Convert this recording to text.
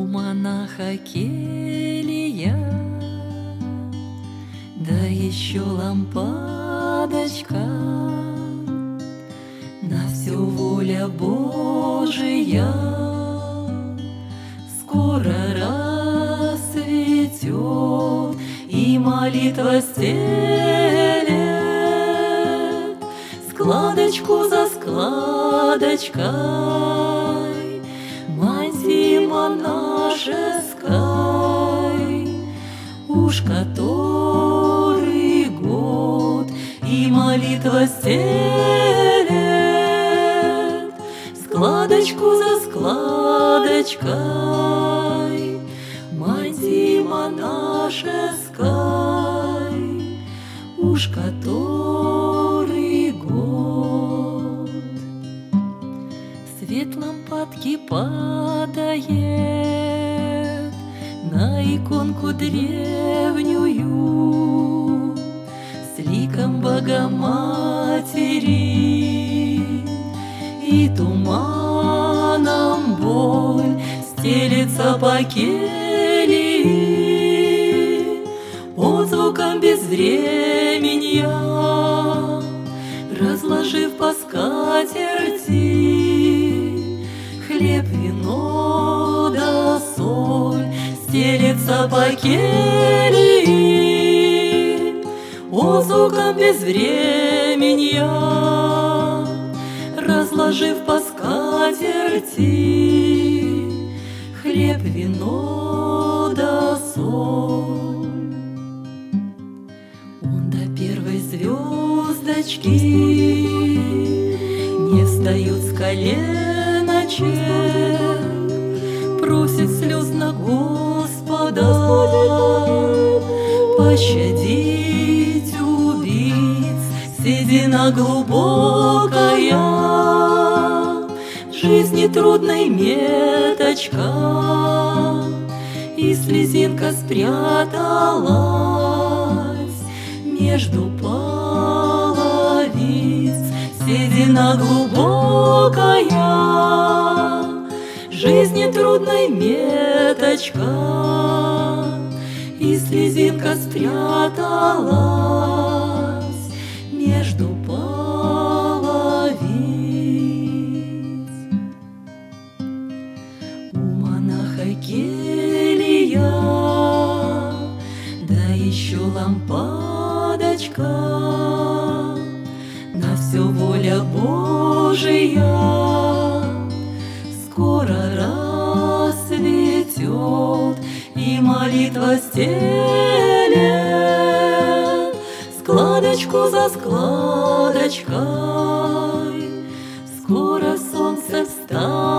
монаха келья, да еще лампадочка, на всю воля Божия. Скоро рассветет, и молитва стелет складочку за складочкой мантии монашеской. Уж который год и молитва стелет складочку за складочкой мантии монашеской. Уж который год свет лампадки падает на иконку древнюю с ликом Богоматери, и туманом боль стелется по келье, отзвуком безвременья, разложив по скатерти хлеб, вино да соль, стелется по келье, отзвуком безвременья, разложив по скатерти хлеб, вино да соль. Он до первой звездочки не встает с коленочек, просит слезно Господа пощадить убийц. Седина глубокая, жизни трудной меточка, и слезинка спряталась между половиц. Седина глубокая, жизни трудной меточка, и слезинка спряталась между половиц. У монаха келья, да еще лампадочка, на все воля Божия. Скоро рассветет, и молитва стелет складочку за складочкой. Скоро солнце встанет,